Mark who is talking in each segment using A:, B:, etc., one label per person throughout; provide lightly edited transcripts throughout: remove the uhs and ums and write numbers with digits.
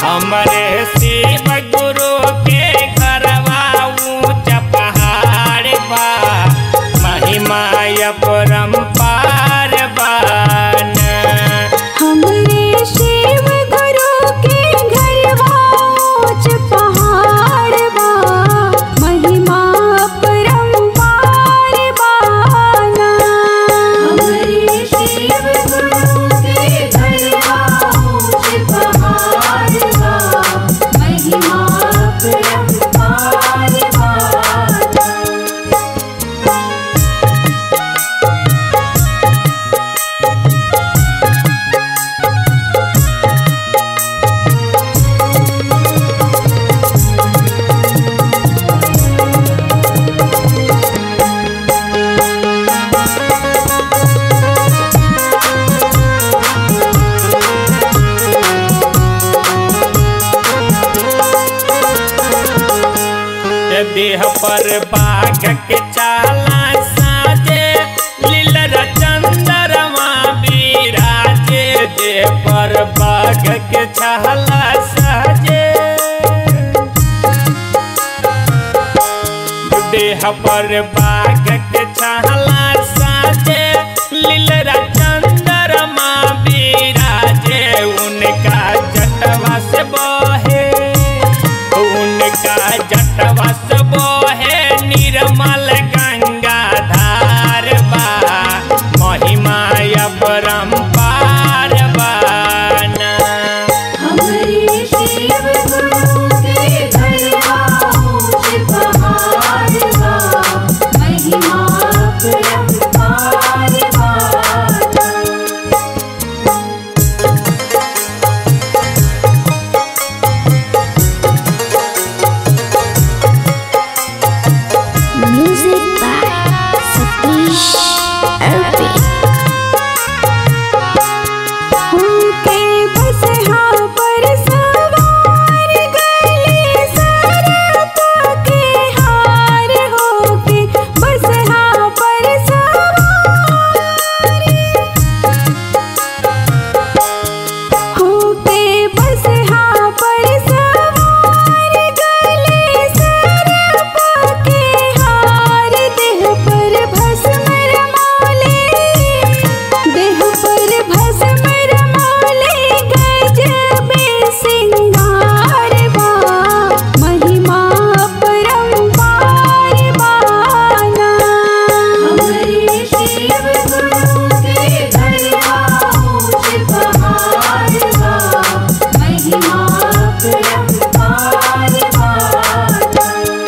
A: हमरे शिव गुरु के घरवा ऊंच पहाड़ बा, महिमा अपरंपार बान।
B: हमरे शिव गुरु के घरवा ऊंच पहाड़ बा, महिमा अपरंपार बाना। हमरे शिव गुरु के घरवा ऊंच पहाड़ बा, महिमा अपरंपार बाना।
A: देह पर बाघ के चाला साजे, लीलर चंद्रमा विराजे। देह पर बाघ के चाला साजे, देह पर बाघ के चाला साजे, लीलर चंद्रमा विराजे। उनका जटवा से बहे, उनका जटवा से बहे निर्मल गंगा धार बा, महिमा अपरंपार बाना।
B: हमरे शिव गुरु के घरवा ऊंच पहाड़ बा, महिमा अपरंपार बाना। Music by Satish Arbi. होके बसहा पर सवार गले सरप के हार, होके बसहा पर सवार, होके बसहा पर सवार गले सरप के हार। देह पर भस्म रमाले, देह पर भस्म रमाले, गजबे सिंगार बा, महिमा अपरंपार बाना। हमरे शिव गुरु के घरवा ऊंच पहाड़ बा, महिमा अपरंपार बाना।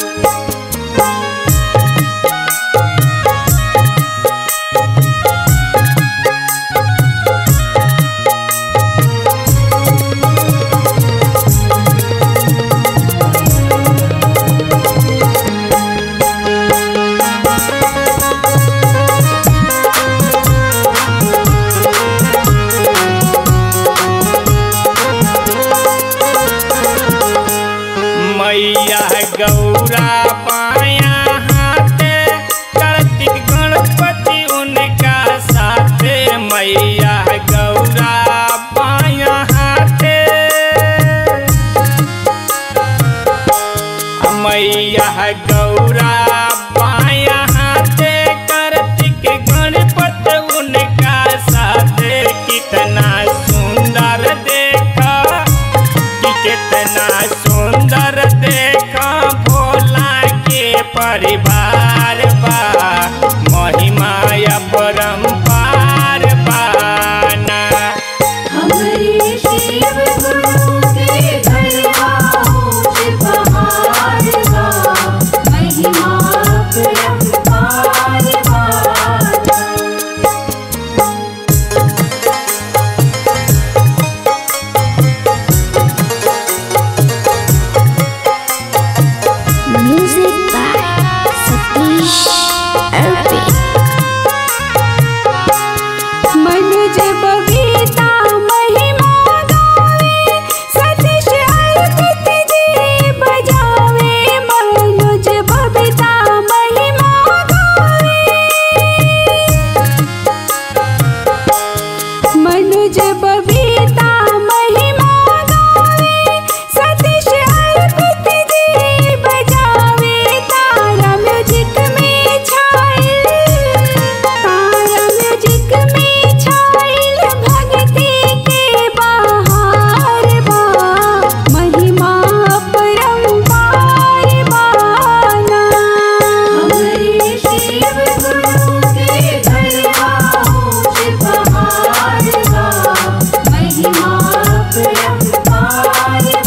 A: मैया गौरा पाया हाथे, कार्तिक गणपति उनका साथे। मैया गौरा पाया हाथे, मैया गौरा पाया हाथे, कार्तिक गणपति उनका साथे। कितना सुंदर देखा, कि कितना सुंदर देखा भोला के परिवार बा, महिमा अपरंपार बाना।
B: हमरे शिव गुरु के घरवा ऊंच पहाड़ बा, महिमा अपरंपार बाना। पहाड़